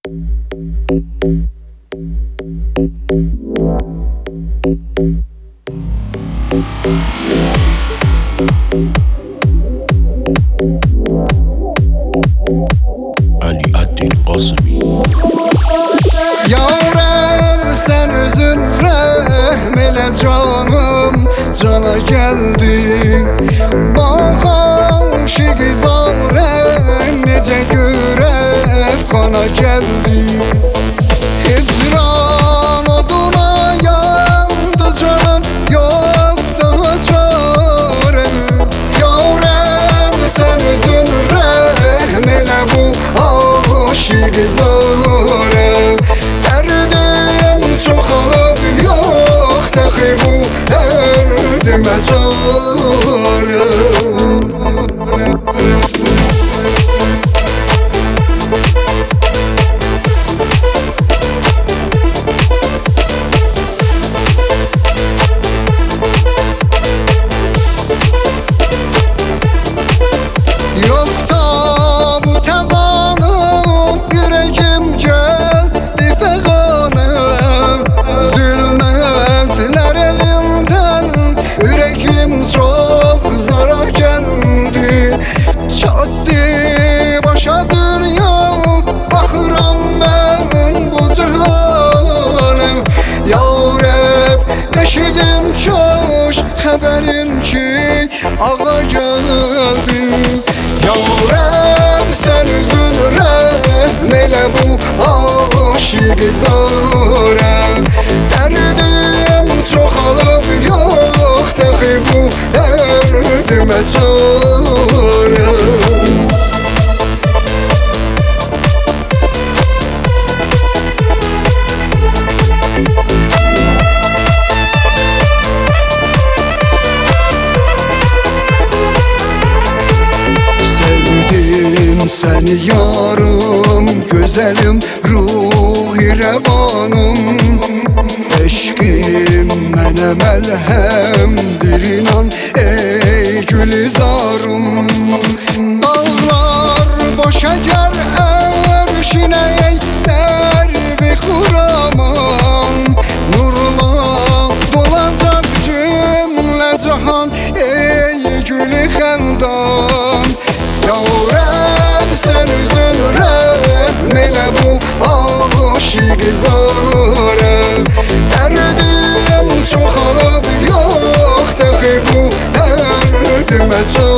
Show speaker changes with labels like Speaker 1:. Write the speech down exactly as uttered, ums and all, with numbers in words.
Speaker 1: Ali Addin Qasimi.
Speaker 2: Yavrum sen özün rehm elə canım, cana geldin. Bak aşık zaren necə görəv kana geldi. Hicran oduna yandı canım, yok daha çare. Yavrum sen özün rehm elə bu aşık zaren. Derdim çoxalıb yox dəxi bu dərdimə çare. Eşidim kaş xəbərin ki ağa gəldi. Yavrum sen üzün rehm elə bu aşık zara. Derdim çoxalıb yox dəxi bu dərdimə çare. Seni yarım, güzelim, ruhi revanım. Eşkim mənə məlhəmdir inan, ey gülizarım. Dağlar boşa gər ərşinə, ey sərvi xuraman. Nurla dolacaq cümlə cahan, ey gülü xəndan. Yavrum sen üzün rehm elə bu aşık zara. Derdim çoxalıb yox dəxi bu dərdimə çare.